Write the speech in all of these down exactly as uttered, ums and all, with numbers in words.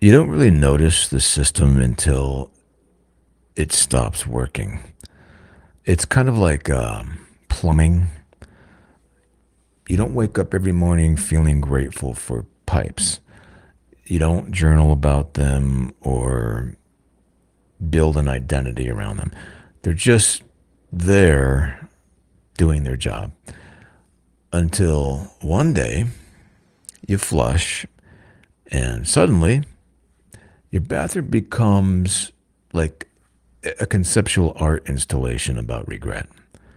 You don't really notice the system until it stops working. It's kind of like um, plumbing. You don't wake up every morning feeling grateful for pipes. You don't journal about them or build an identity around them. They're just there doing their job until one day you flush and suddenly your bathroom becomes like a conceptual art installation about regret.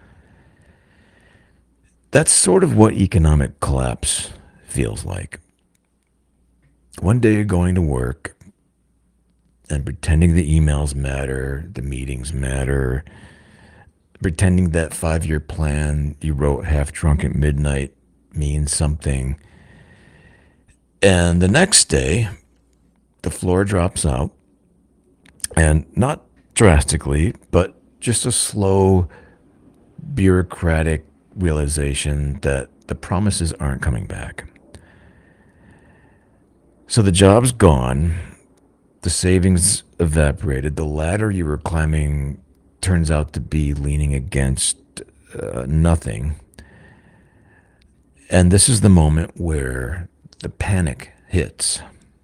That's sort of what economic collapse feels like. One day you're going to work and pretending the emails matter, the meetings matter, pretending that five year plan you wrote half drunk at midnight means something. And the next day, the floor drops out, and not drastically, but just a slow, bureaucratic realization that the promises aren't coming back. So the job's gone, the savings evaporated, the ladder you were climbing turns out to be leaning against uh, nothing. And this is the moment where the panic hits.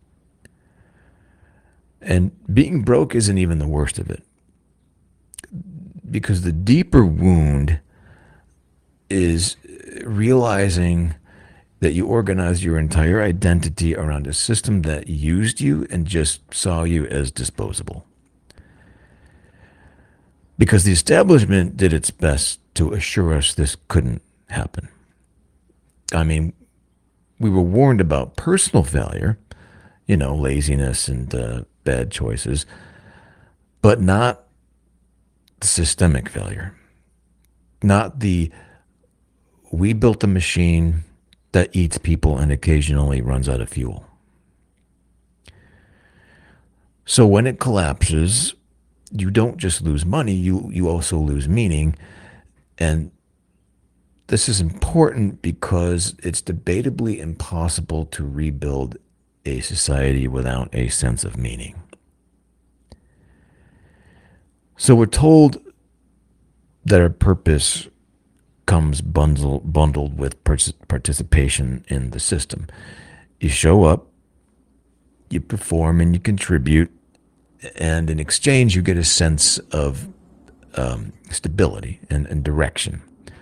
And being broke isn't even the worst of it, because the deeper wound is realizing that you organized your entire identity around a system that used you and just saw you as disposable. Because the establishment did its best to assure us this couldn't happen. I mean, we were warned about personal failure, you know, laziness and uh, bad choices, but not the systemic failure. Not the we built a machine that eats people and occasionally runs out of fuel. So when it collapses, you don't just lose money, you, you also lose meaning. And this is important because it's debatably impossible to rebuild a society without a sense of meaning. So we're told that our purpose comes bundle, bundled with participation in the system. You show up, you perform, and you contribute, and in exchange, you get a sense of um, stability and, and direction.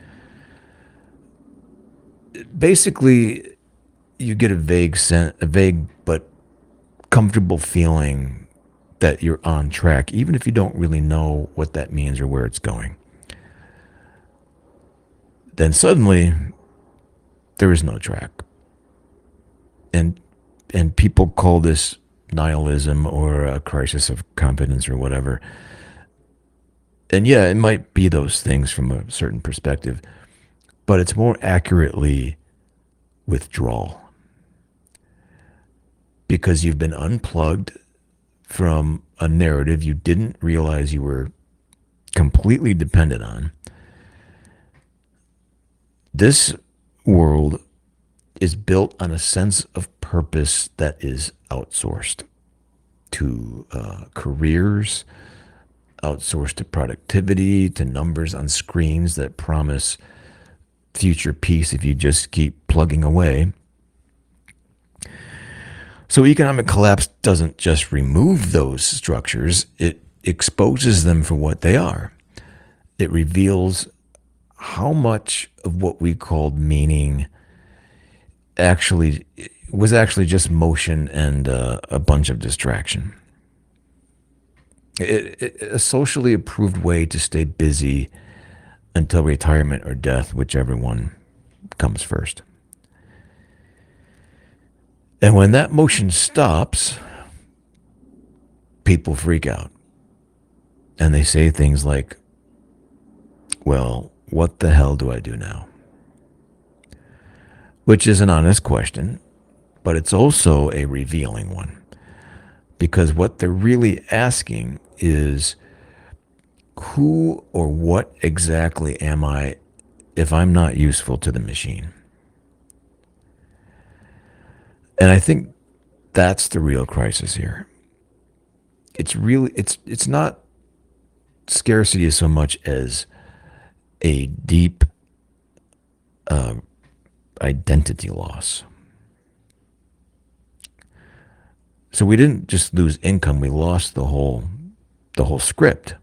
Basically, you get a vague, sen- a vague but comfortable feeling that you're on track, even if you don't really know what that means or where it's going. Then suddenly, there is no track. And and people call this nihilism or a crisis of confidence or whatever. And yeah, it might be those things from a certain perspective, but it's more accurately withdrawal. Because you've been unplugged from a narrative you didn't realize you were completely dependent on. This world is built on a sense of purpose that is outsourced to uh, careers, outsourced to productivity, to numbers on screens that promise future peace if you just keep plugging away. So economic collapse doesn't just remove those structures, it exposes them for what they are. It reveals how much of what we called meaning actually was actually just motion and uh, a bunch of distraction. It, it, a socially approved way to stay busy until retirement or death, whichever one comes first. And when that motion stops, people freak out. And they say things like, well, what the hell do I do now? Which is an honest question, but it's also a revealing one. Because what they're really asking is, who or what exactly am I if I'm not useful to the machine? And I think That's the real crisis here. It's really it's it's not scarcity so much as a deep uh, identity loss. So we didn't just lose income; we lost the whole the whole script.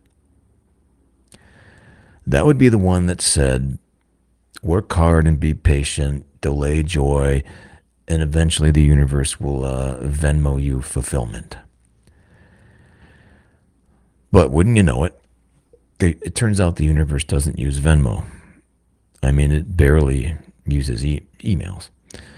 That would be the one that said, "Work hard and be patient, delay joy, and eventually the universe will uh, Venmo you fulfillment." But wouldn't you know it, they, it turns out the universe doesn't use Venmo. I mean, it barely uses e- emails.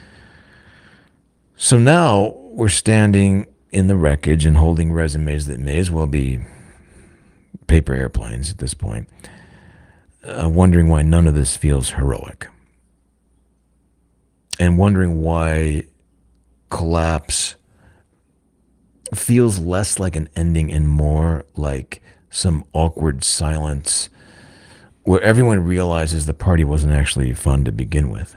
So now we're standing in the wreckage and holding resumes that may as well be paper airplanes at this point, uh, wondering why none of this feels heroic. And wondering why collapse feels less like an ending and more like some awkward silence where everyone realizes the party wasn't actually fun to begin with.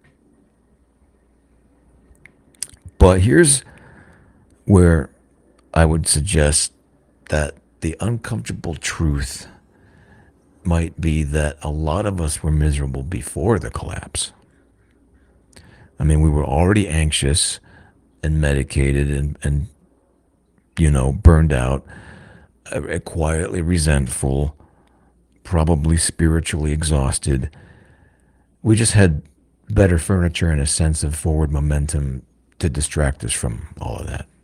But here's where I would suggest that the uncomfortable truth might be that a lot of us were miserable before the collapse. I mean, we were already anxious and medicated and, and you know, burned out, uh, quietly resentful, probably spiritually exhausted. We just had better furniture and a sense of forward momentum to distract us from all of that.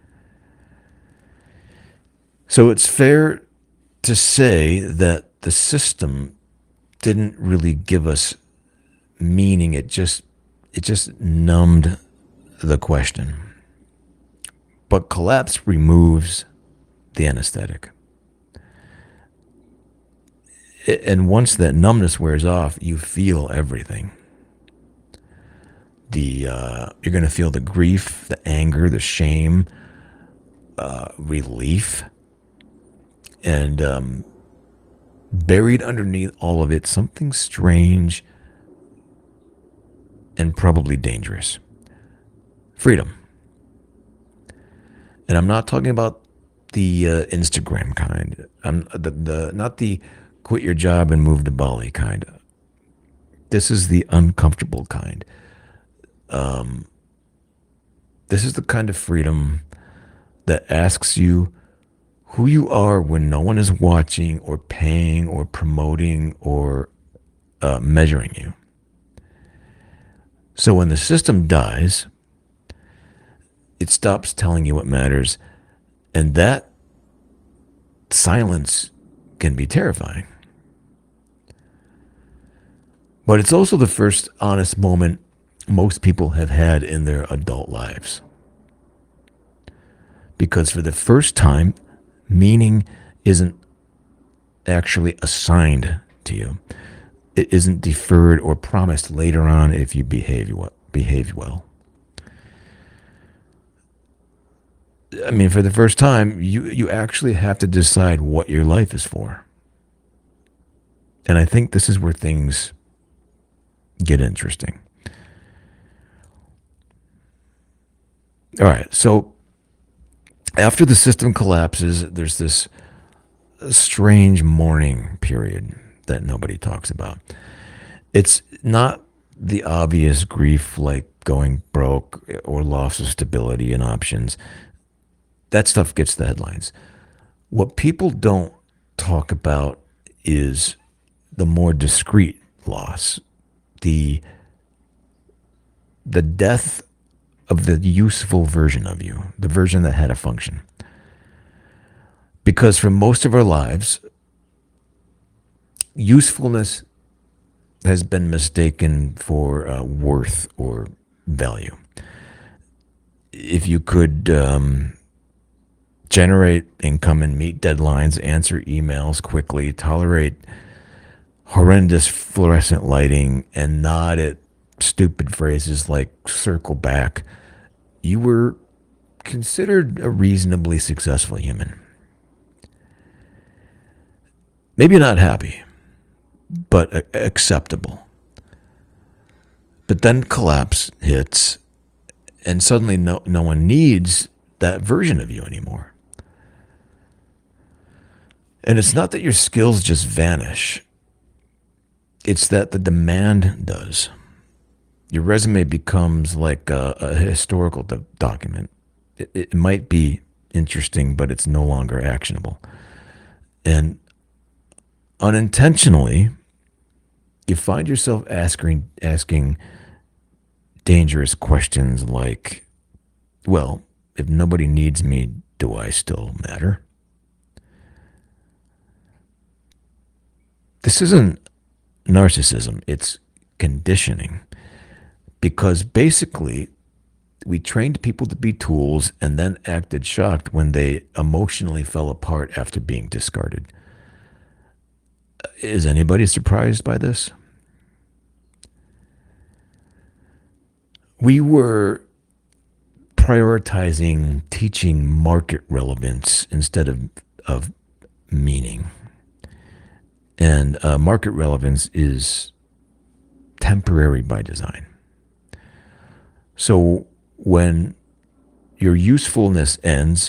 So it's fair to say that the system didn't really give us meaning. It just it just numbed the question. But collapse removes the anesthetic. And once that numbness wears off, you feel everything. The uh, you're going to feel the grief, the anger, the shame, uh, relief, and um, buried underneath all of it, something strange and probably dangerous: freedom. And I'm not talking about the uh, Instagram kind. I'm the, the not the quit your job and move to Bali kind. This is the uncomfortable kind. Um, this is the kind of freedom that asks you who you are when no one is watching or paying or promoting or uh, measuring you. So when the system dies, it stops telling you what matters, and that silence can be terrifying. But it's also the first honest moment most people have had in their adult lives. Because for the first time, meaning isn't actually assigned to you. It isn't deferred or promised later on if you behave behave well. I mean, for the first time, you, you actually have to decide what your life is for. And I think this is where things get interesting. All right, so after the system collapses, there's this strange mourning period that nobody talks about. It's not the obvious grief like going broke or loss of stability and options. That stuff gets the headlines. What people don't talk about is the more discreet loss, the the death of the useful version of you, the version that had a function. Because for most of our lives, usefulness has been mistaken for uh, worth or value. If you could um, generate income and meet deadlines, answer emails quickly, tolerate horrendous fluorescent lighting, and nod at stupid phrases like circle back, you were considered a reasonably successful human. Maybe not happy, but acceptable. But then collapse hits, And suddenly no, no one needs that version of you anymore. And it's not that your skills just vanish, it's that the demand does. Your resume becomes like a, a historical do- document. It, it might be interesting, but it's no longer actionable. And unintentionally, you find yourself asking asking dangerous questions like, well, if nobody needs me, do I still matter? This isn't narcissism, it's conditioning. Because basically, we trained people to be tools and then acted shocked when they emotionally fell apart after being discarded. Is anybody surprised by this? We were prioritizing teaching market relevance instead of, of meaning. And uh, market relevance is temporary by design. So when your usefulness ends,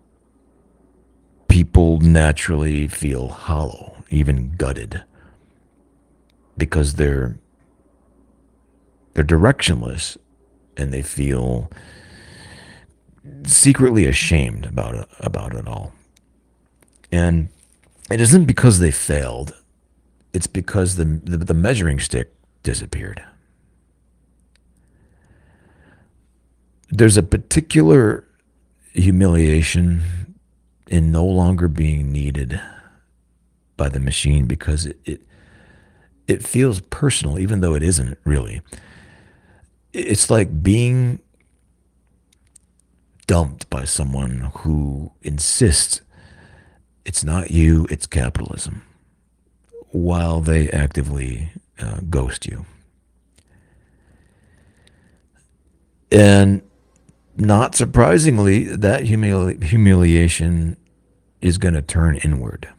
people naturally feel hollow, even gutted, because they're they're directionless and they feel secretly ashamed about it, about it all. And it isn't because they failed; it's because the the, the measuring stick disappeared. There's a particular humiliation in no longer being needed by the machine because it, it it feels personal, even though it isn't really. It's like being dumped by someone who insists it's not you, it's capitalism, while they actively uh, ghost you. And not surprisingly, that humili- humiliation is going to turn inward.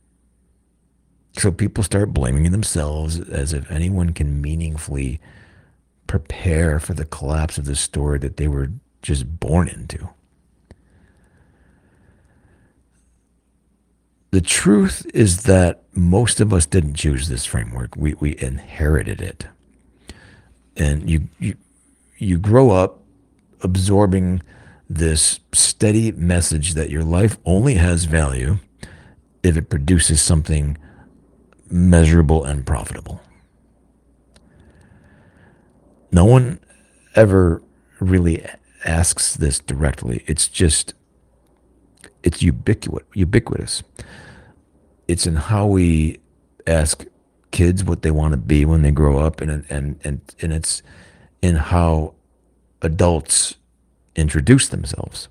So people start blaming themselves as if anyone can meaningfully prepare for the collapse of the story that they were just born into. The truth is that most of us didn't choose this framework. We, we inherited it. And you, you, you grow up absorbing this steady message that your life only has value if it produces something measurable and profitable. No one ever really asks this directly. It's just, it's ubiquitous. ubiquitous. It's in how we ask kids what they want to be when they grow up, and and and and it's in how adults introduce themselves.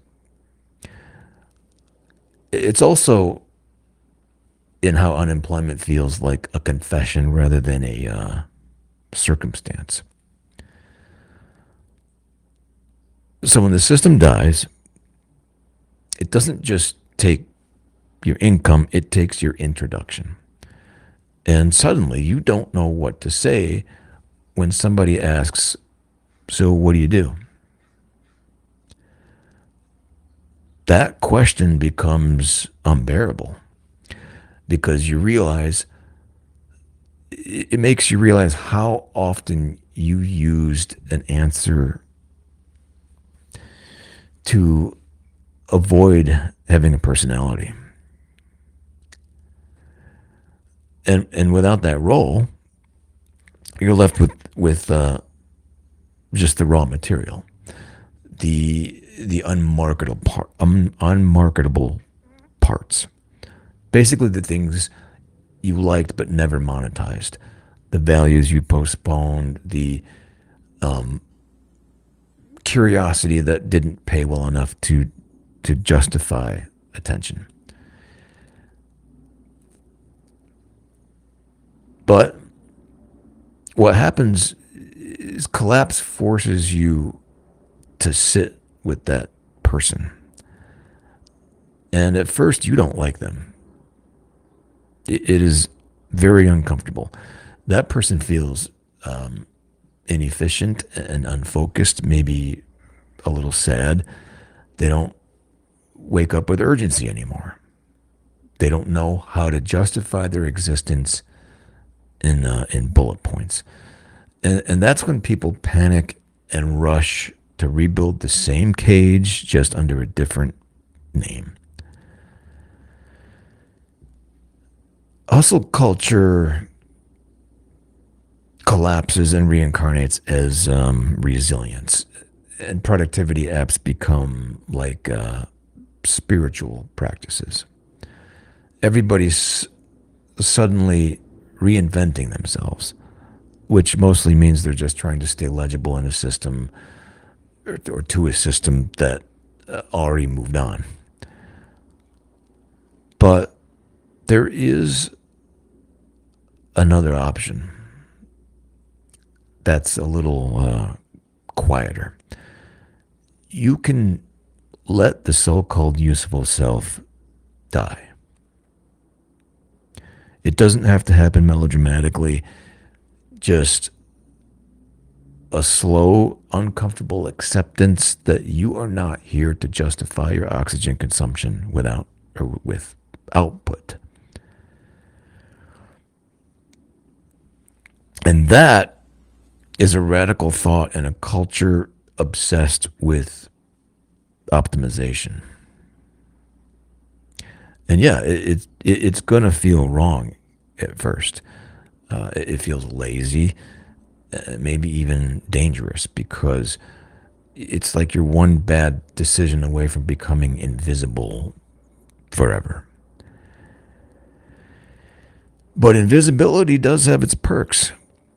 It's also in how unemployment feels like a confession rather than a uh, circumstance. So when the system dies, it doesn't just take your income, it takes your introduction. And suddenly you don't know what to say when somebody asks, so what do you do? That question becomes unbearable because you realize it makes you realize how often you used an answer to avoid having a personality. And and without that role, you're left with with uh, just the raw material, the the unmarketable part, um, unmarketable parts. Basically, the things you liked but never monetized, the values you postponed, the um, curiosity that didn't pay well enough to to justify attention. But what happens is collapse forces you to sit with that person. And at first, you don't like them. It, it is very uncomfortable. That person feels um, inefficient and unfocused, maybe a little sad. They don't wake up with urgency anymore. They don't know how to justify their existence in uh, in bullet points, and and that's when people panic and rush to rebuild the same cage just under a different name. Hustle culture collapses and reincarnates as um, resilience, and productivity apps become like uh, spiritual practices. Everybody's suddenly reinventing themselves, which mostly means they're just trying to stay legible in a system or, or to a system that uh, already moved on. But there is another option that's a little uh, quieter. You can let the so called useful self die. It doesn't have to happen melodramatically, just a slow, uncomfortable acceptance that you are not here to justify your oxygen consumption without or with output. And that is a radical thought in a culture obsessed with optimization. And yeah, it, it it's gonna feel wrong at first. Uh, it, it feels lazy, uh, maybe even dangerous, because it's like you're one bad decision away from becoming invisible forever. But invisibility does have its perks,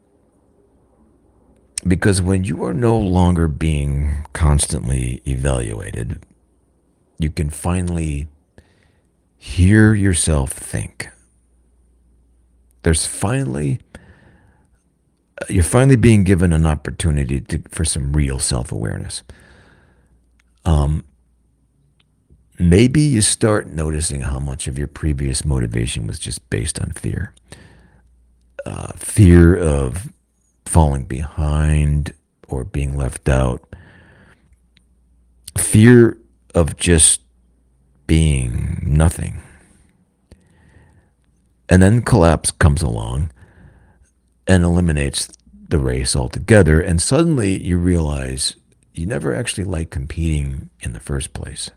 because when you are no longer being constantly evaluated, you can finally hear yourself think. There's finally, you're finally being given an opportunity to, for some real self awareness. Um, maybe you start noticing how much of your previous motivation was just based on fear. Uh, fear of falling behind or being left out, fear of just being nothing. And then collapse comes along and eliminates the race altogether. And suddenly you realize you never actually liked competing in the first place.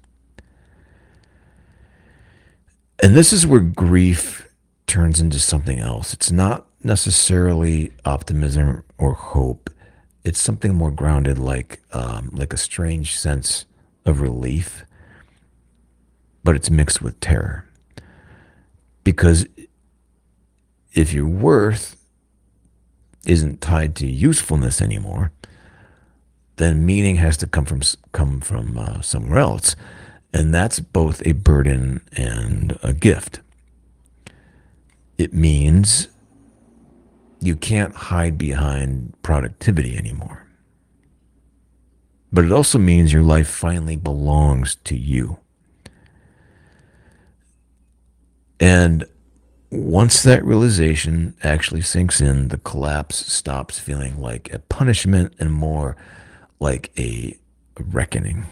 And this is where grief turns into something else. It's not necessarily optimism or hope. It's something more grounded, like um, like a strange sense of relief, but it's mixed with terror. Because if your worth isn't tied to usefulness anymore, then meaning has to come from come from uh, somewhere else, and that's both a burden and a gift. It means you can't hide behind productivity anymore, but it also means your life finally belongs to you. And once that realization actually sinks in, the collapse stops feeling like a punishment and more like a reckoning.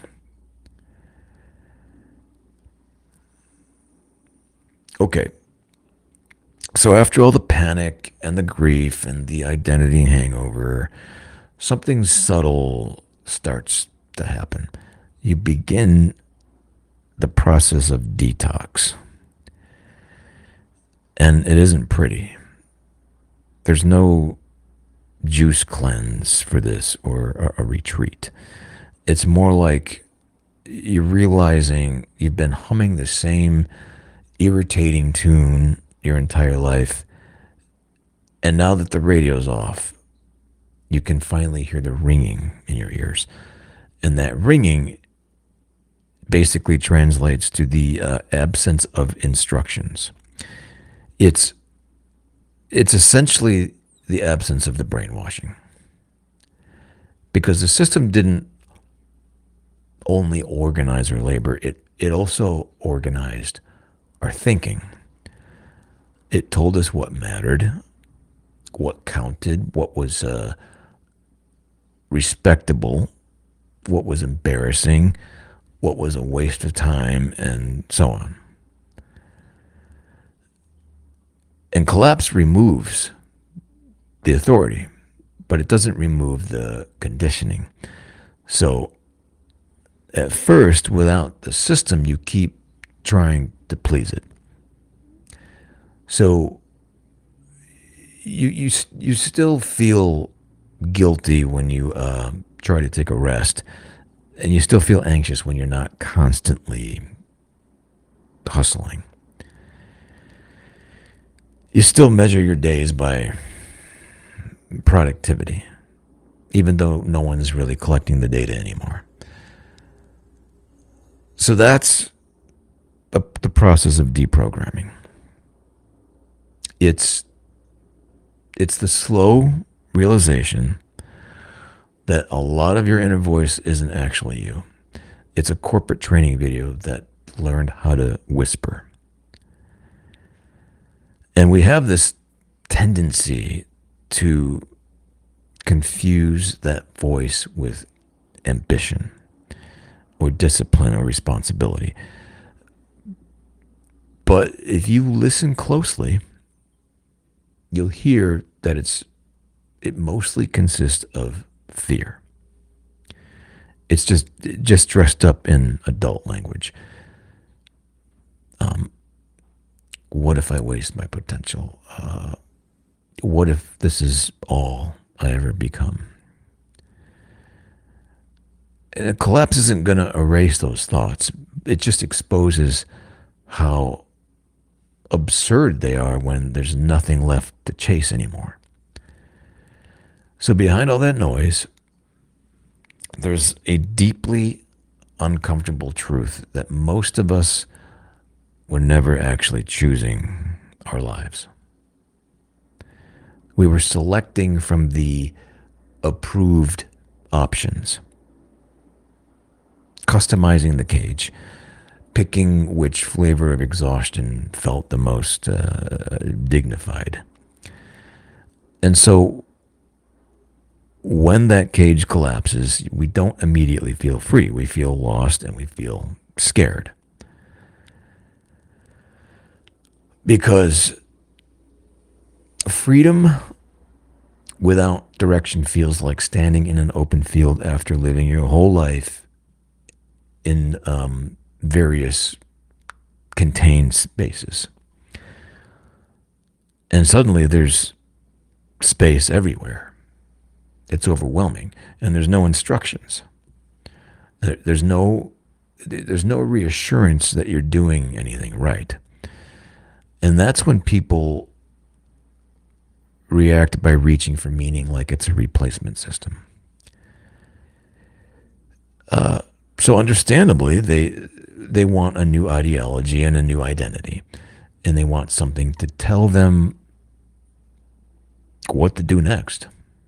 Okay, so after all the panic and the grief and the identity hangover, something subtle starts to happen. You begin the process of detox. And it isn't pretty. There's no juice cleanse for this or a, a retreat. It's more like you're realizing you've been humming the same irritating tune your entire life. And now that the radio's off, you can finally hear the ringing in your ears. And that ringing basically translates to the uh, absence of instructions. It's it's essentially the absence of the brainwashing. Because the system didn't only organize our labor, it, it also organized our thinking. It told us what mattered, what counted, what was uh, respectable, what was embarrassing, what was a waste of time, and so on. And collapse removes the authority, but it doesn't remove the conditioning. So at first, without the system, you keep trying to please it. So you you you still feel guilty when you uh, try to take a rest, and you still feel anxious when you're not constantly hustling. You still measure your days by productivity, even though no one's really collecting the data anymore. So that's the, the process of deprogramming. It's it's the slow realization that a lot of your inner voice isn't actually you. It's a corporate training video that learned how to whisper. And we have this tendency to confuse that voice with ambition or discipline or responsibility. But if you listen closely, you'll hear that it's it mostly consists of fear. It's just just dressed up in adult language. Um, what if I waste my potential? Uh, what if this is all I ever become? And a collapse isn't going to erase those thoughts. It just exposes how absurd they are when there's nothing left to chase anymore. So behind all that noise, there's a deeply uncomfortable truth that most of us were never actually choosing our lives. We were selecting from the approved options, customizing the cage, picking which flavor of exhaustion felt the most uh, dignified. And so when that cage collapses, we don't immediately feel free. We feel lost and we feel scared. Because freedom without direction feels like standing in an open field after living your whole life in um, various contained spaces. And suddenly there's space everywhere. It's overwhelming, and there's no instructions. There, there's no there's no reassurance that you're doing anything right. And that's when people react by reaching for meaning like it's a replacement system. Uh, so understandably, they they want a new ideology and a new identity, and they want something to tell them what to do next.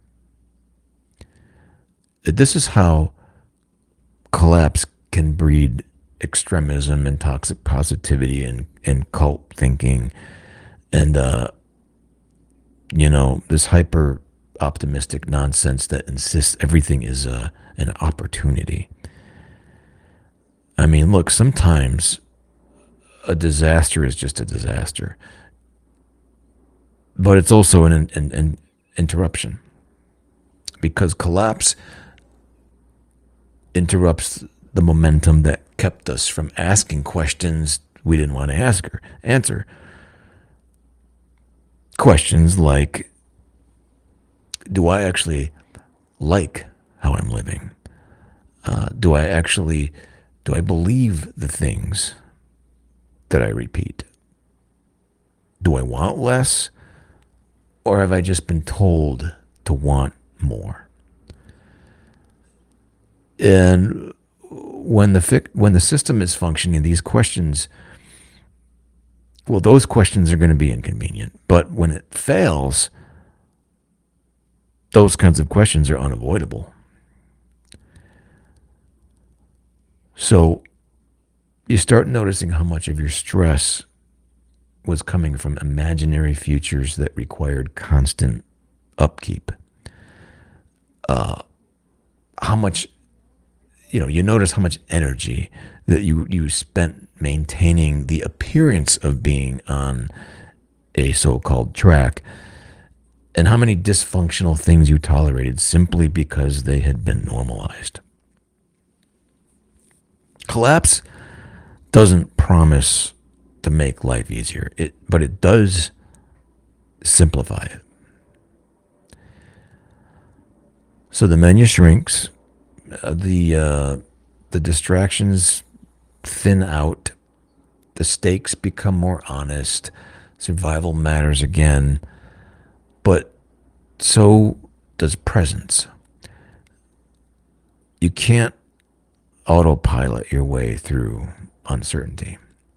This is how collapse can breed extremism and toxic positivity and, and cult thinking and, uh, you know, this hyper optimistic nonsense that insists everything is a, an opportunity. I mean, look, sometimes a disaster is just a disaster, but it's also an, an, an interruption, because collapse interrupts the momentum that kept us from asking questions we didn't want to ask or answer. Questions like, do I actually like how I'm living? Uh, do I actually, do I believe the things that I repeat? Do I want less? Or have I just been told to want more? And when the fic- when the system is functioning, these questions, well, those questions are going to be inconvenient. But when it fails, those kinds of questions are unavoidable. So you start noticing how much of your stress was coming from imaginary futures that required constant upkeep. Uh, how much you know, you notice how much energy that you, you spent maintaining the appearance of being on a so-called track, and how many dysfunctional things you tolerated simply because they had been normalized. Collapse doesn't promise to make life easier, it, but it does simplify it. So the menu shrinks, uh, the uh, the distractions thin out, the stakes become more honest, survival matters again, but so does presence. You can't autopilot your way through uncertainty.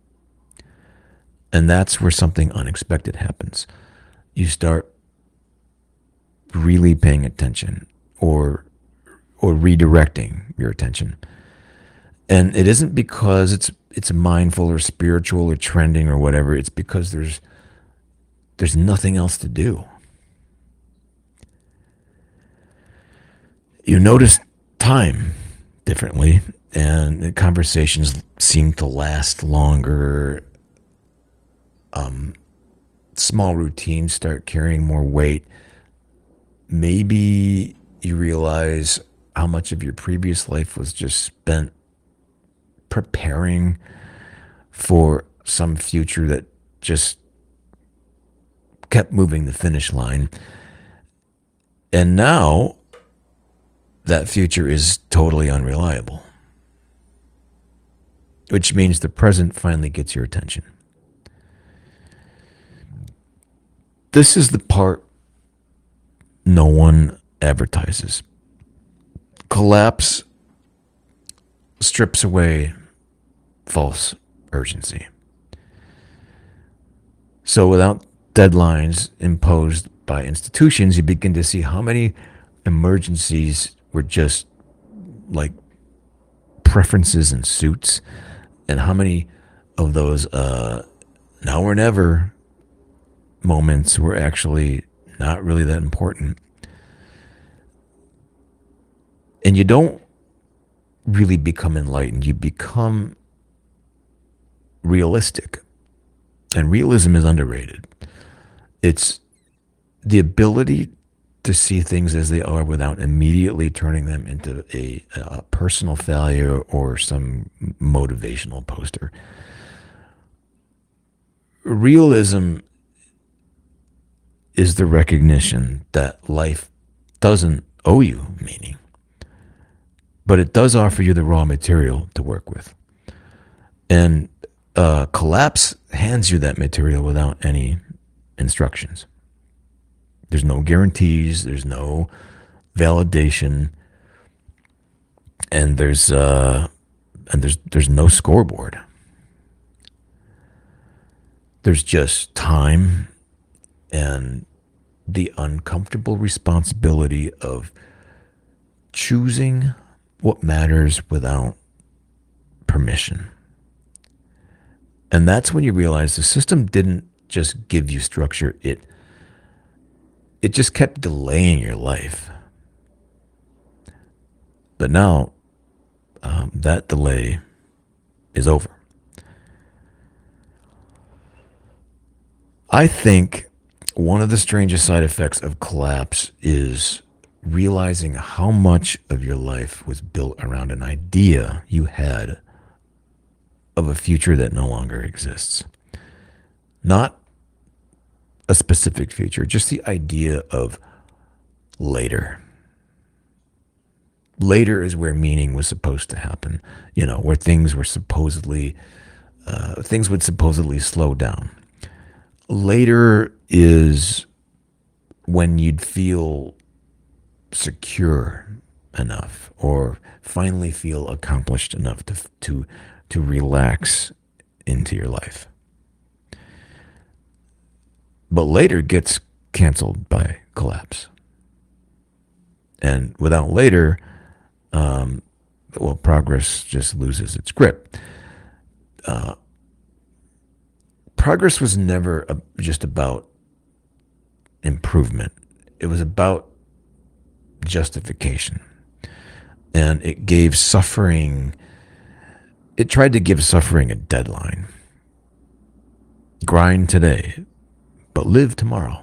And that's where something unexpected happens. You start really paying attention, or or redirecting your attention. And it isn't because it's it's mindful or spiritual or trending or whatever. It's because there's there's nothing else to do. You notice time differently, and the conversations seem to last longer. Um, small routines start carrying more weight. Maybe you realize how much of your previous life was just spent preparing for some future that just kept moving the finish line. And now that future is totally unreliable, which means the present finally gets your attention. This is the part no one advertises. Collapse strips away false urgency. So without deadlines imposed by institutions, you begin to see how many emergencies were just like preferences and suits, and how many of those uh, now or never moments were actually not really that important. And you don't really become enlightened, you become realistic. And realism is underrated. It's the ability to see things as they are without immediately turning them into a, a personal failure or some motivational poster. Realism is the recognition that life doesn't owe you meaning, but it does offer you the raw material to work with. And uh, collapse hands you that material without any instructions. There's no guarantees, there's no validation, and there's uh, and there's there's no scoreboard. There's just time and the uncomfortable responsibility of choosing what matters without permission. And that's when you realize the system didn't just give you structure, it it just kept delaying your life. But now um, that delay is over. I think one of the strangest side effects of collapse is realizing how much of your life was built around an idea you had of a future that no longer exists. Not a specific future, just the idea of later. Later is where meaning was supposed to happen, you know, where things were supposedly, uh, things would supposedly slow down. Later is when you'd feel secure enough, or finally feel accomplished enough to to to relax into your life. But later gets canceled by collapse. And without later, um, well, progress just loses its grip. Uh, progress was never a, just about improvement. It was about justification. And it gave suffering, it tried to give suffering a deadline. Grind today, but live tomorrow.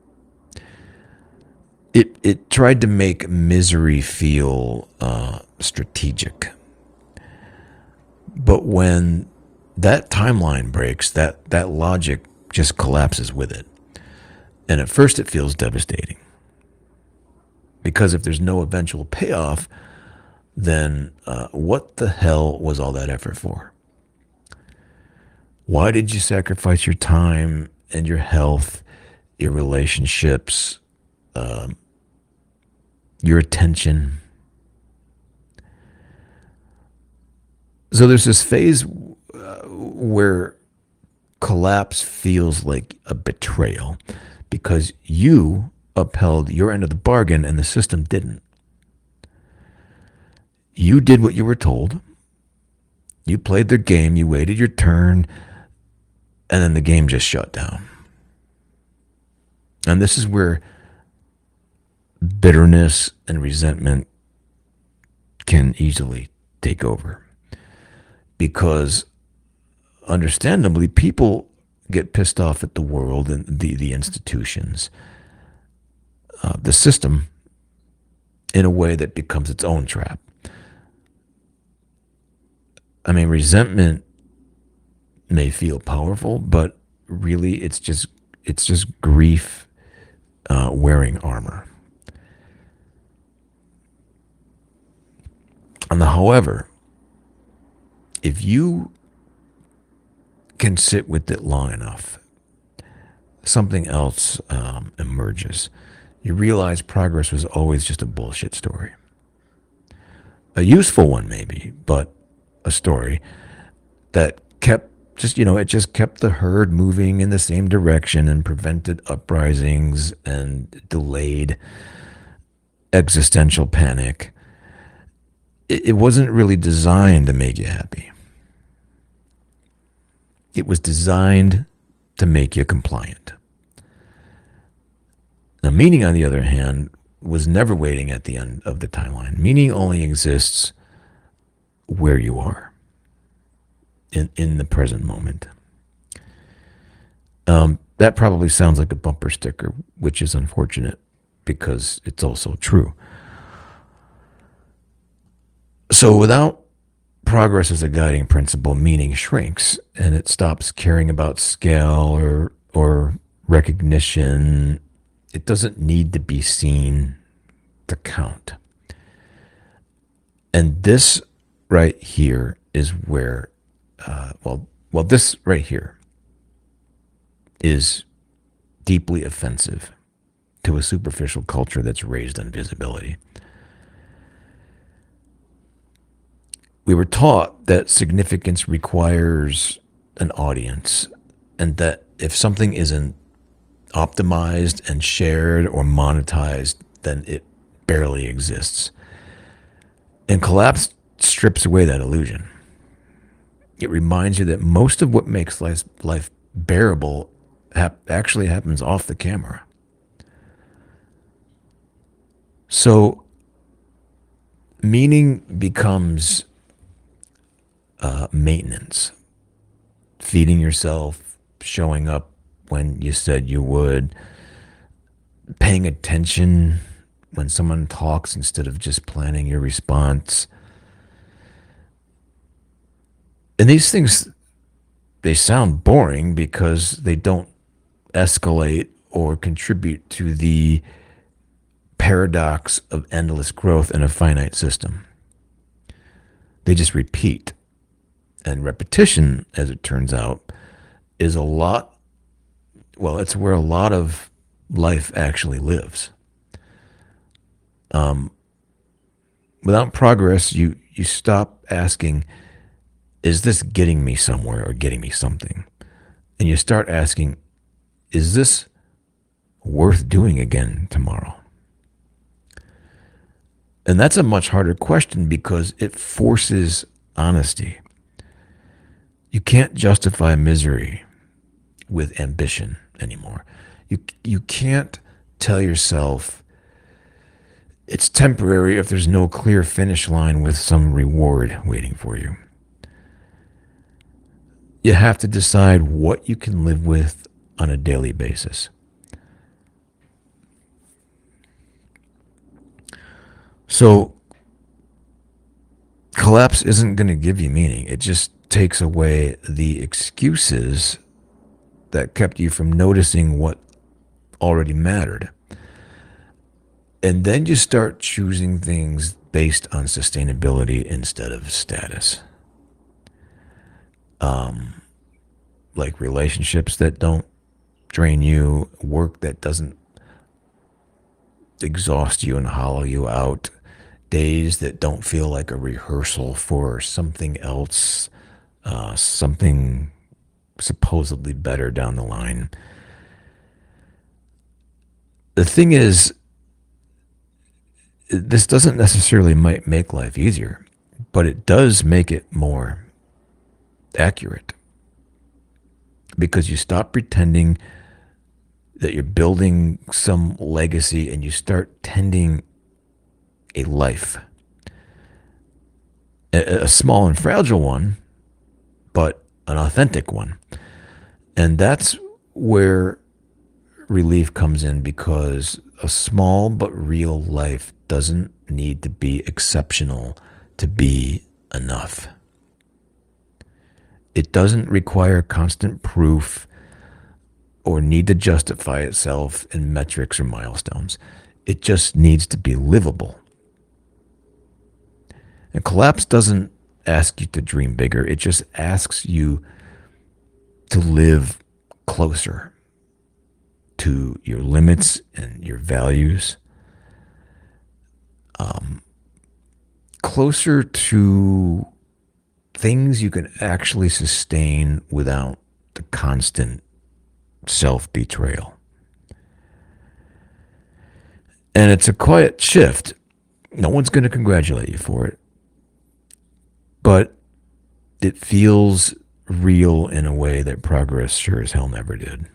It, it tried to make misery feel uh, strategic. But when that timeline breaks, that, that logic just collapses with it. And at first it feels devastating. Because if there's no eventual payoff, then uh, what the hell was all that effort for? Why did you sacrifice your time and your health, your relationships, um, your attention? So there's this phase uh, where collapse feels like a betrayal because you upheld your end of the bargain and the system didn't. You did what you were told. You played their game. You waited your turn. And then the game just shut down. And this is where bitterness and resentment can easily take over. Because understandably, people get pissed off at the world and the, the institutions, uh, the system, in a way that becomes its own trap. I mean, resentment may feel powerful, but really it's just it's just grief uh, wearing armor. And the, however, if you can sit with it long enough, something else um, emerges. You realize progress was always just a bullshit story. A useful one maybe, but a story that kept just, you know, it just kept the herd moving in the same direction and prevented uprisings and delayed existential panic. It, it wasn't really designed to make you happy. It was designed to make you compliant. Now, meaning, on the other hand, was never waiting at the end of the timeline. Meaning only exists where you are, in, in the present moment. Um, that probably sounds like a bumper sticker, which is unfortunate because it's also true. So without progress as a guiding principle, meaning shrinks and it stops caring about scale or or recognition. It doesn't need to be seen to count. And this right here is where, uh, well, well, this right here is deeply offensive to a superficial culture that's raised on visibility. We were taught that significance requires an audience, and that if something isn't optimized and shared or monetized, then it barely exists. And collapse strips away that illusion. It reminds you that most of what makes life, life bearable hap- actually happens off the camera. So meaning becomes uh, maintenance. Feeding yourself, showing up when you said you would, paying attention when someone talks instead of just planning your response. And these things, they sound boring because they don't escalate or contribute to the paradox of endless growth in a finite system. They just repeat. And repetition, as it turns out, is a lot, well, it's where a lot of life actually lives. Um, without progress, you, you stop asking, is this getting me somewhere or getting me something? And you start asking, is this worth doing again tomorrow? And that's a much harder question because it forces honesty. You can't justify misery with ambition anymore. You, you can't tell yourself It's temporary if there's no clear finish line with some reward waiting for you. You have to decide what you can live with on a daily basis. So, collapse isn't going to give you meaning. It just takes away the excuses that kept you from noticing what already mattered. And then you start choosing things based on sustainability instead of status. Um, like relationships that don't drain you, work that doesn't exhaust you and hollow you out, days that don't feel like a rehearsal for something else, uh, something supposedly better down the line. The thing is, this doesn't necessarily might make life easier, but it does make it more accurate because you stop pretending that you're building some legacy and you start tending a life, a, a small and fragile one, but an authentic one. And that's where relief comes in because a small but real life doesn't need to be exceptional to be enough. It doesn't require constant proof or need to justify itself in metrics or milestones. It just needs to be livable. And collapse doesn't ask you to dream bigger, it just asks you to live closer to your limits and your values, um, closer to things you can actually sustain without the constant self betrayal. And it's a quiet shift. No one's going to congratulate you for it, but it feels real in a way that progress sure as hell never did.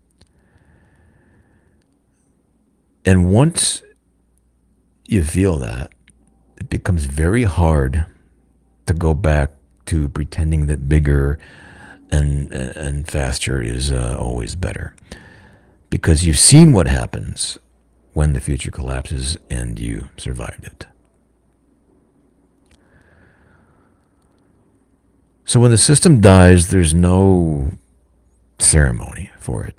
And once you feel that, it becomes very hard to go back to pretending that bigger and and faster is uh, always better, because you've seen what happens when the future collapses and you survived it. So when the system dies, there's no ceremony for it.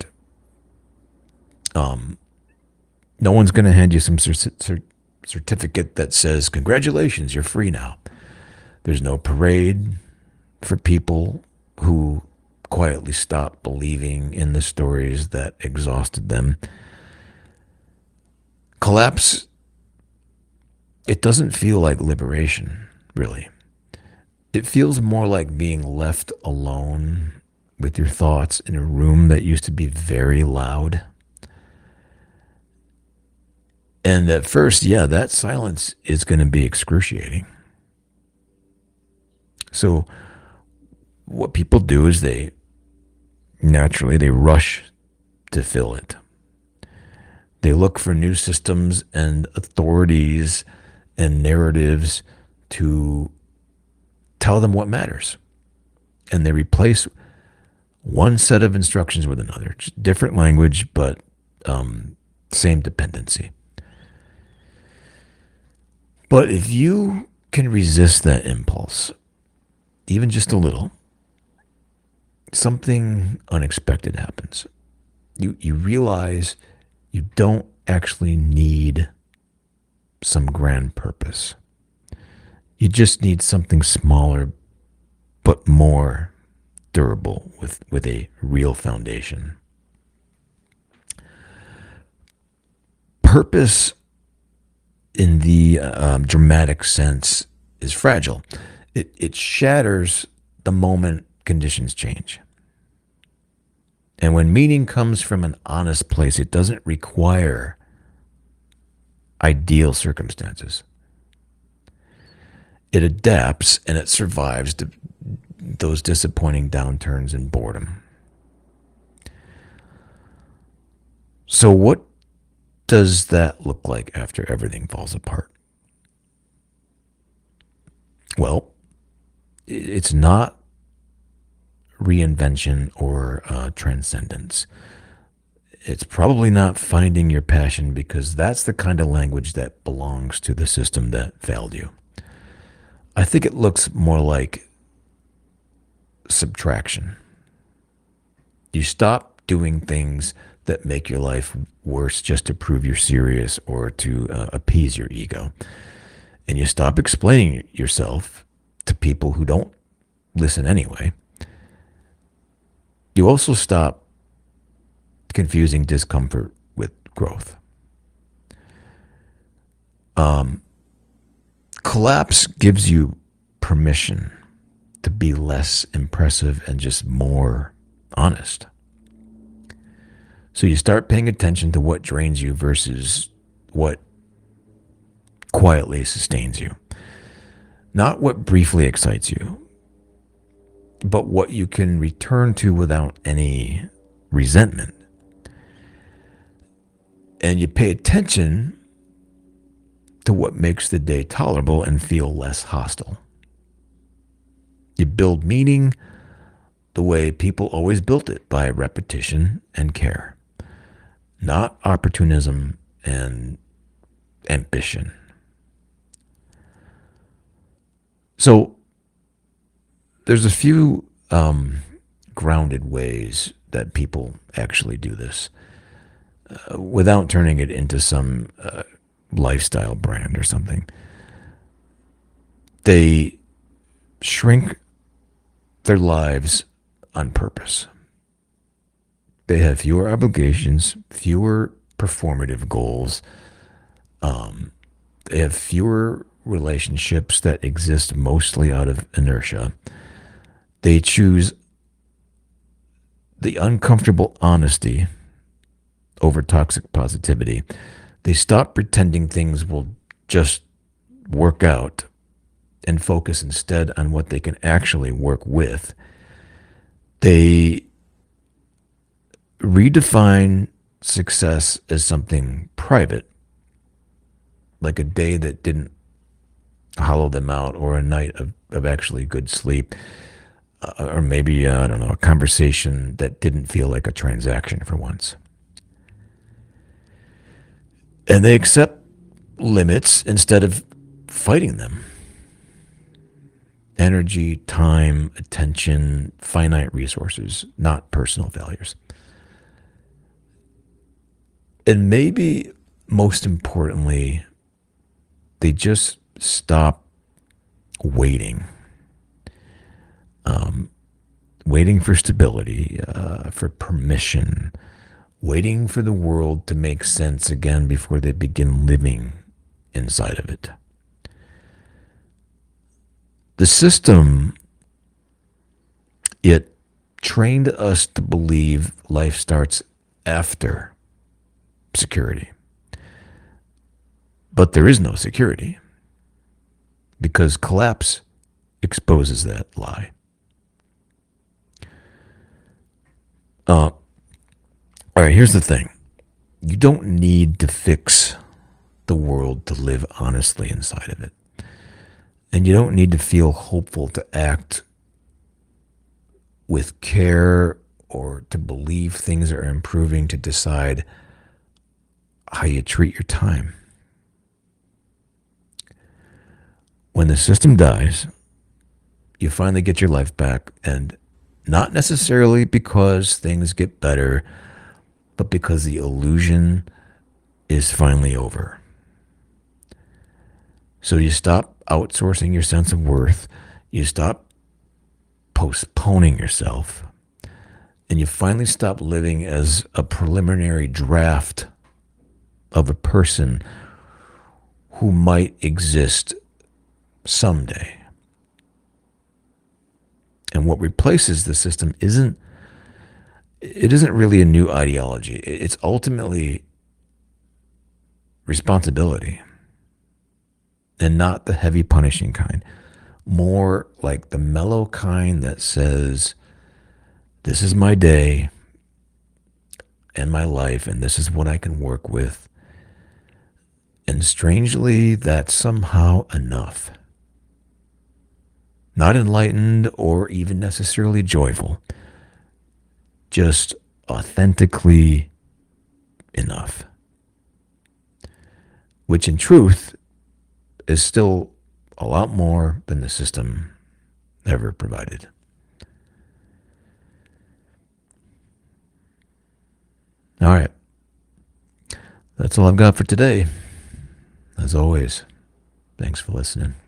Um, no one's going to hand you some cer- cer- certificate that says, congratulations, you're free now. There's no parade for people who quietly stopped believing in the stories that exhausted them. Collapse, it doesn't feel like liberation, really. It feels more like being left alone with your thoughts in a room that used to be very loud. And at first, yeah, that silence is going to be excruciating. So what people do is they naturally they rush to fill it. They look for new systems and authorities and narratives to tell them what matters. And they replace one set of instructions with another. Just different language, but um, same dependency. But if you can resist that impulse, even just a little, something unexpected happens. You, you realize you don't actually need some grand purpose. You just need something smaller, but more durable with, with a real foundation. Purpose in the um, dramatic sense is fragile. It, it shatters the moment conditions change. And when meaning comes from an honest place, it doesn't require ideal circumstances. It adapts and it survives to those disappointing downturns and boredom. So what does that look like after everything falls apart? Well, it's not reinvention or uh, transcendence. It's probably not finding your passion because that's the kind of language that belongs to the system that failed you. I think it looks more like subtraction. You stop doing things that make your life worse just to prove you're serious or to uh, appease your ego. And you stop explaining yourself to people who don't listen anyway. You also stop confusing discomfort with growth. Um, collapse gives you permission to be less impressive and just more honest. So you start paying attention to what drains you versus what quietly sustains you. Not what briefly excites you, but what you can return to without any resentment. And you pay attention to what makes the day tolerable and feel less hostile. You build meaning the way people always built it, by repetition and care, not opportunism and ambition. So there's a few um, grounded ways that people actually do this uh, without turning it into some uh, lifestyle brand or something. They shrink their lives on purpose. They have fewer obligations, fewer performative goals. Um, they have fewer relationships that exist mostly out of inertia. They choose the uncomfortable honesty over toxic positivity. They stop pretending things will just work out and focus instead on what they can actually work with. They redefine success as something private, like a day that didn't hollow them out, or a night of, of actually good sleep, uh, or maybe, uh, I don't know, a conversation that didn't feel like a transaction for once. And they accept limits instead of fighting them. Energy, time, attention, finite resources, not personal failures. And maybe most importantly, they just stop waiting. Um, waiting for stability, uh, for permission, waiting for the world to make sense again before they begin living inside of it. The system, it trained us to believe life starts after security. But there is no security because collapse exposes that lie. Uh, all right, here's the thing. You don't need to fix the world to live honestly inside of it. And you don't need to feel hopeful to act with care or to believe things are improving to decide how you treat your time. When the system dies, you finally get your life back, and not necessarily because things get better, but because the illusion is finally over. So you stop outsourcing your sense of worth, you stop postponing yourself, and you finally stop living as a preliminary draft of a person who might exist someday. And what replaces the system isn't it isn't really a new ideology. It's ultimately responsibility, and not the heavy punishing kind. More like the mellow kind that says, this is my day and my life, and this is what I can work with. And strangely, that's somehow enough. Not enlightened or even necessarily joyful, just authentically enough. Which in truth is still a lot more than the system ever provided. All right. That's all I've got for today. As always, thanks for listening.